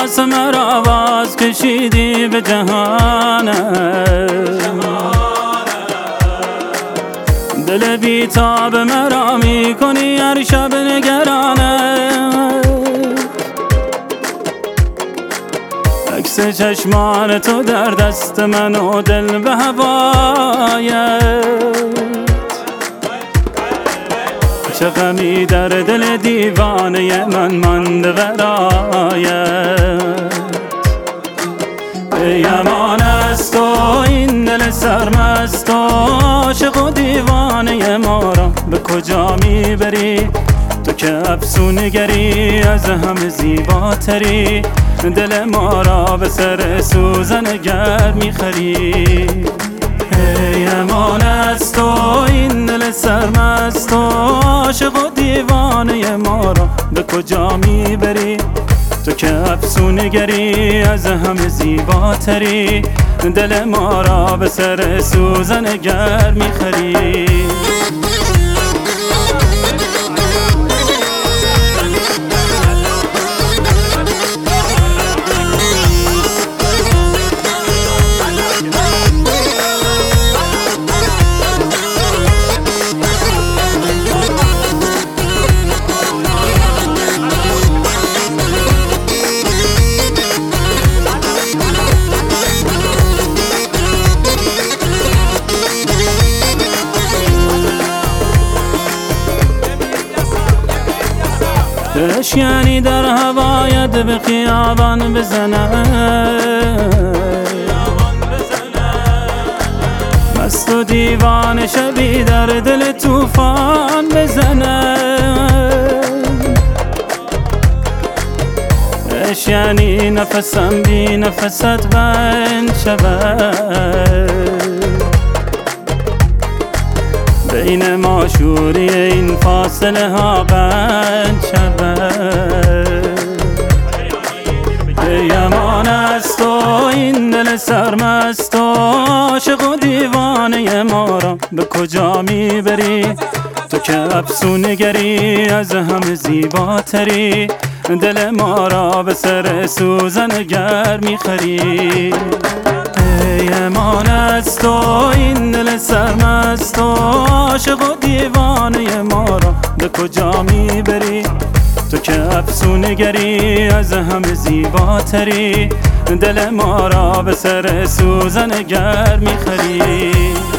احساس مرا باز کشیدی به جهانم، دل بیتاب مرا میکنی هر شب نگرانم. عکس چشمان تو در دست من و دل به هوایت، چه غمی در دل دیوانه من مانده برایت. ای امان از تو این دل سرمست و عاشق و دیوانه ما را به کجا میبری؟ تو که افسونگری از همه زیباتری، دل ما را به سر سوزن گرم میخری. ای امان از تو این دل سرمست و عاشق و دیوانه ما را به کجا میبری؟ تو که افسونگری از همه زیباتری، دل ما را به سر سوزن گرم میخری. اشیانی در هوایت به خیابان بزنه، مست و دیوان شبی در دل طوفان بزنه. اشیانی نفسم بی نفست بند شود، بین ما شوری این فاصله ها بند شود. ای امان از تو این دل سرمست و عاشق و دیوانه ما را به کجا میبری؟ تو که افسونگری از همه زیباتری، دل ما را به سر سوزن گرم میخری. ای امان از تو این دل سرمست و عاشق و دیوانه ما را به کجا میبری؟ تو که افسونگری از همه زیباتری، دل ما را به سر سوزن گرم میخری.